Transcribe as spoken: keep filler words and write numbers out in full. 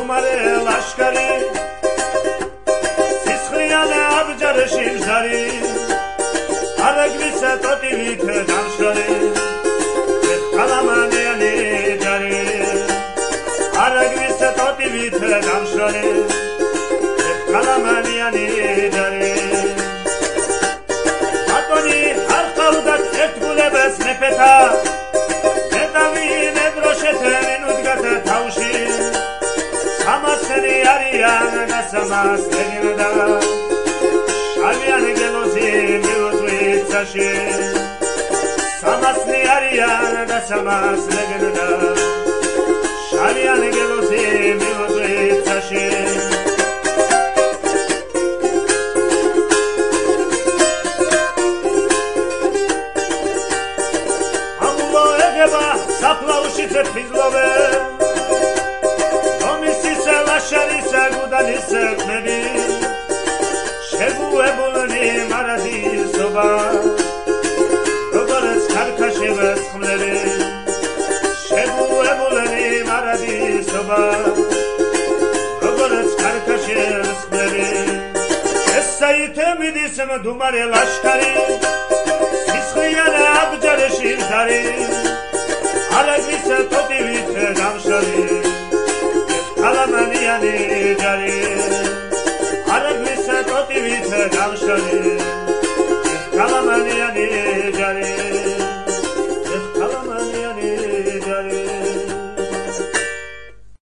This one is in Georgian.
დუმარე ლაშქარი სისხლიანი აბჯარში მზარი არაგვისა ტოტივით დამშრალი კალამანიანი ჯარი არაგვისა ტოტივით დამშრალი კალამანიანი ჯარი ბატონი არ ყავდათ ერთგულებას მეფეთა მეტავი მედროშეთენ უდგათ თავში სამასენი არიან და სამასენი და შავიან გელოზი მიუწვიცაში სამასენი არიან და სამასენი და შავიან გელოზი მიუწვიცაში ამულო ეგება საფლაუში წეფიზლოვე შარისა გუდანის ხმები შეგუებულნი მარადისობა როგორც ქარქაშებას ხმლები შეგუებულნი მარადისობა როგორც ქარქაშებას ხმლები ესაითე მიდის მდუმარე ლაშქარი სისხლიან აბჯარში მზარი არაგვის ტოტივით დამშრალი კალამანიანი ჯარი არაგვისა ტოტივით დამშრალი